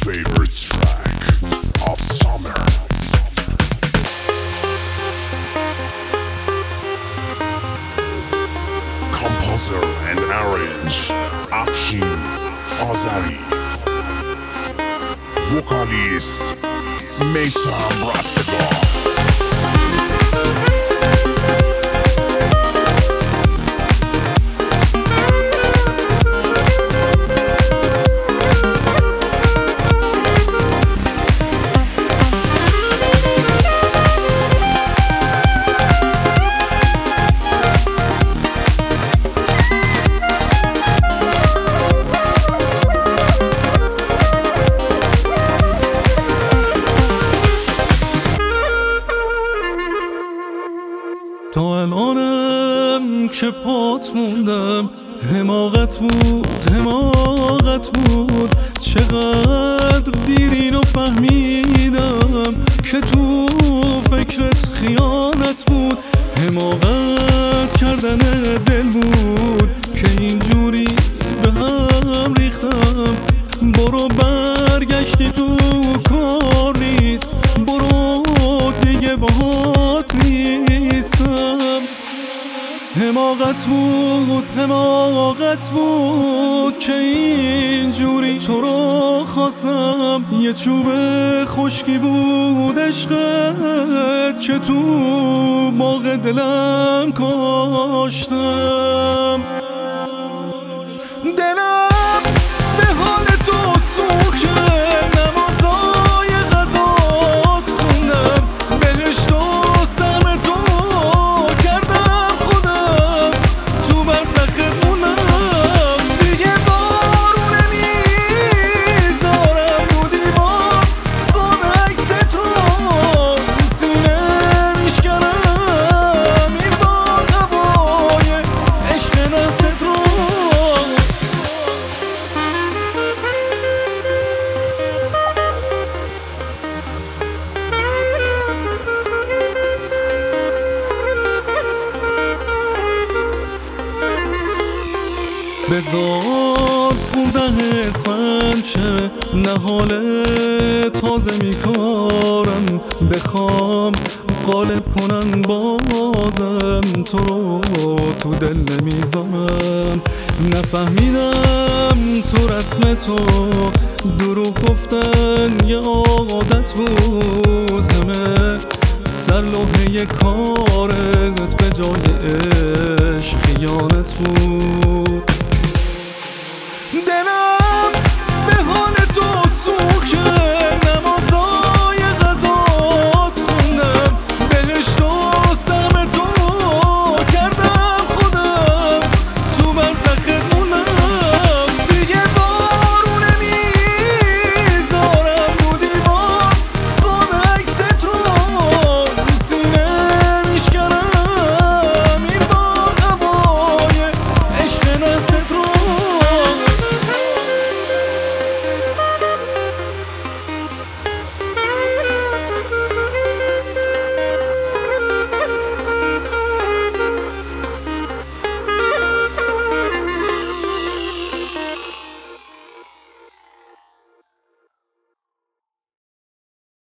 favorite track of summer. Composer and arrange Afshin Azari. Vocalist Meysam Rastegar. تا الانم که پات موندم، حماقت بود چقدر دیر اینو فهمیدم که تو فکرت خیانت بود. حماقت کردن دل بود که اینجوری به هم ریختم. برو برگشتی تو کار نیست، برو دیگه باهات نیستم. حماقت بود که اینجوری تو رو خواستم. یه چوب خشکی بود عشقت که تو باغ دلم کاشتم. دلم به حال تو سوخته، نمازای غذات خوندم، بهشت و سهم تو کردم خودم، تو برزخ مونم. دیگه بارو نمیذارم رو دیوار، قاب عکست رو سینه میشکنم. این بار هوای عشق نست رو بذار 15 اسفند شه، نهال تازه میکارم، بخوام غالب کنن بازم تو رو تو دل نمیذارم. نفهمیدم تو رسم تو دروغ گفتن یه عادت بود، همه سرلوحه کارت به جای عشق خیانت بود.